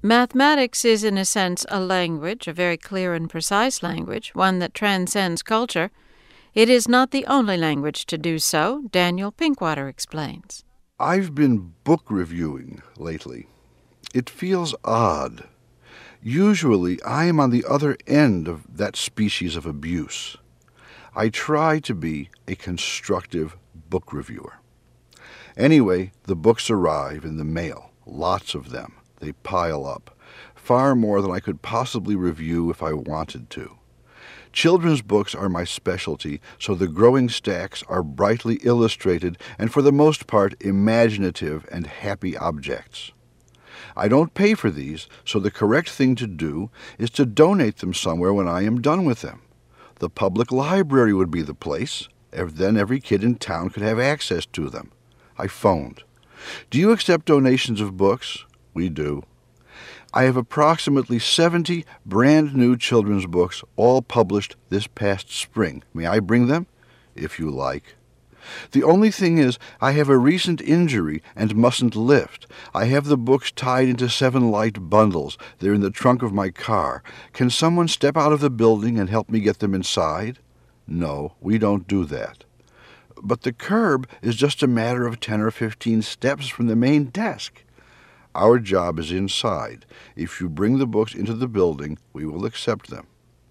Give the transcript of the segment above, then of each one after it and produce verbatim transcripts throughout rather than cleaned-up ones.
Mathematics is, in a sense, a language, a very clear and precise language, one that transcends culture. It is not the only language to do so, Daniel Pinkwater explains. I've been book reviewing lately. It feels odd. Usually, I am on the other end of that species of abuse. I try to be a constructive book reviewer. Anyway, the books arrive in the mail, lots of them. They pile up, far more than I could possibly review if I wanted to. Children's books are my specialty, so the growing stacks are brightly illustrated and for the most part imaginative and happy objects. I don't pay for these, so the correct thing to do is to donate them somewhere when I am done with them. The public library would be the place, then every kid in town could have access to them. I phoned. Do you accept donations of books? We do. I have approximately seventy brand-new children's books, all published this past spring. May I bring them? If you like. The only thing is, I have a recent injury and mustn't lift. I have the books tied into seven light bundles. They're in the trunk of my car. Can someone step out of the building and help me get them inside? No, we don't do that. But the curb is just a matter of ten or fifteen steps from the main desk. Our job is inside. If you bring the books into the building, we will accept them.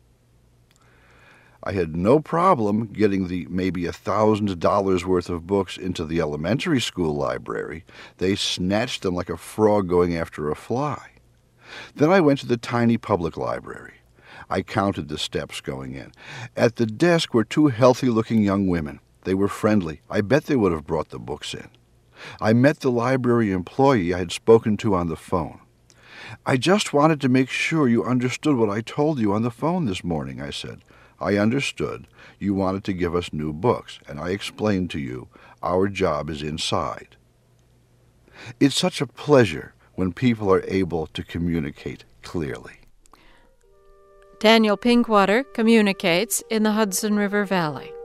I had no problem getting the maybe a thousand dollars worth of books into the elementary school library. They snatched them like a frog going after a fly. Then I went to the tiny public library. I counted the steps going in. At the desk were two healthy-looking young women. They were friendly. I bet they would have brought the books in. I met the library employee I had spoken to on the phone. I just wanted to make sure you understood what I told you on the phone this morning, I said. I understood. You wanted to give us new books, and I explained to you our job is inside. It's such a pleasure when people are able to communicate clearly. Daniel Pinkwater communicates in the Hudson River Valley.